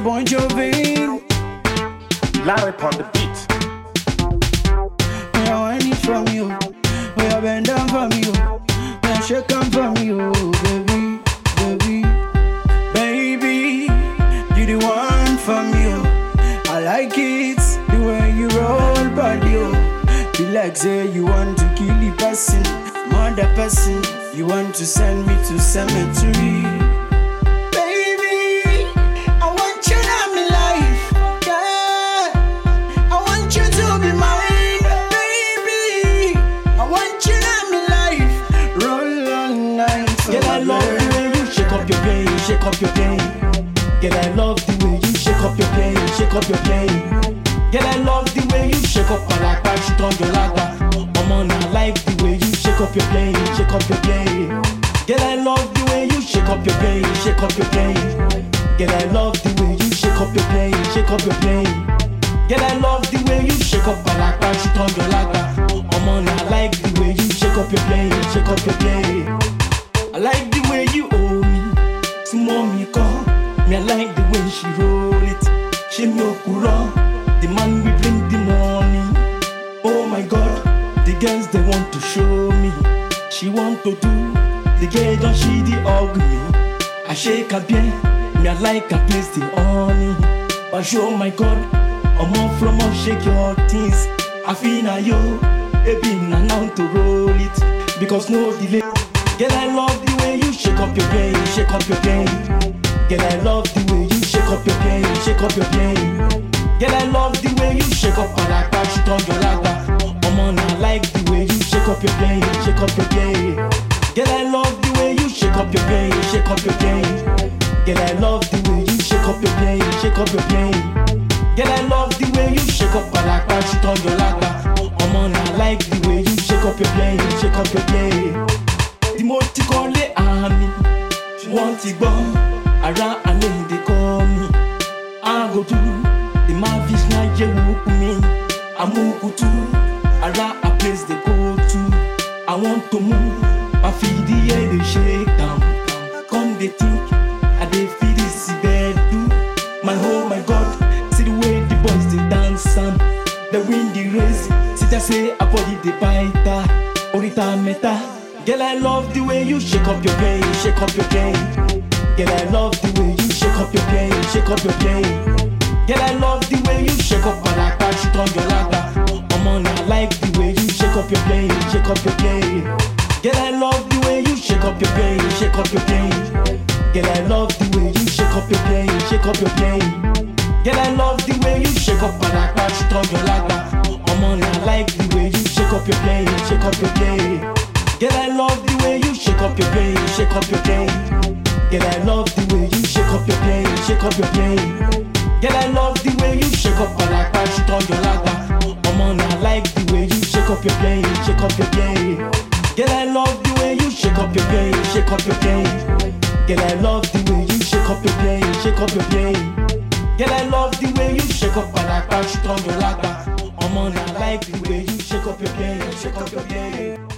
Bon Jovi. Larry on the beat. Me I need from you. Me I bend down from you. Me I shake on from you, baby, baby, baby. You the one from you. I like it the way you roll body. You like say you want to kill the person, mother person. You want to send me to cemetery. Baby, I want you to have me life. Yeah, I want you to be mine. Baby, I want you to have me life. Roll on night. Girl, I love the way you shake up your game, shake up your game. Girl, I love the way you shake up your game, shake up your game. Girl, I love the way you shake up my lap, shit on your lap. On, I like the way you shake up your game, shake up your game. Girl, I love the way you shake up your game, shake up your game. Girl, I love the way you shake up your game, shake up your game. Girl, I love the way you shake up my lap, shit on your lap. On, I like the way you shake up your game, shake up your game. I like the way you hold me, to mommy call. Me, I like the way she roll it. She me okura, the man we bring the money. Oh my God, the girls they want to show me. She want to do, the girl don't she the hug me. I shake her bien, me I like her place the honey. But oh my God, I'm on from all shake your things. I feel na yo, baby na now to roll it. Because no delay. Girl, I love the way you shake up your game, shake up your game. Girl, I love the way you shake up your game, shake up your game. Girl, I love the way you shake up my lap, shit on your lap. On, I like the way you shake up your game, shake up your game. Girl, I love the way you shake up your game, shake up your game. Girl, I love the way you shake up your game, shake up your game. Girl, I love the way you shake up my lap, shit on your lap. On, I like the way you shake up your game, shake up your game. The most you call it army, she want it gone. Around and then they call me. I go to the Mavis na je wuku me. I move to around a place they go to. I want to move, I feel the air they shake down. Come they think, I they feel this bed too. Oh my God, see the way the boys they dance and they win the race. See they say a body they bite, orita meta. Girl, I love the way you shake up your game, shake up your game. Girl, I love the way you shake up your game, shake up your game. Girl, I love the way you shake up my lap, shit on your lap. On, I like the way you shake up your game, shake up your game. Girl, I love the way you shake up your game, shake up your game. Girl, I love the way you shake up your game, shake up your game. Girl, I love the way you shake up my lap, shit on your lap. On, I like the way you shake up your game, shake up your game. Girl, I love the way you shake up your game, shake up your game. Girl, I love the way you shake up your game, shake up your game. Girl, I love the way you shake up my lap, shit on your lap. On, I like the way you shake up your game, shake up your game. Girl, I love the way you shake up your game, shake up your game. Girl, I love the way you shake up your game, shake up your game. Girl, I love the way you shake up my lap, shit on your lap. On, I like the way you shake up your game, shake up your game.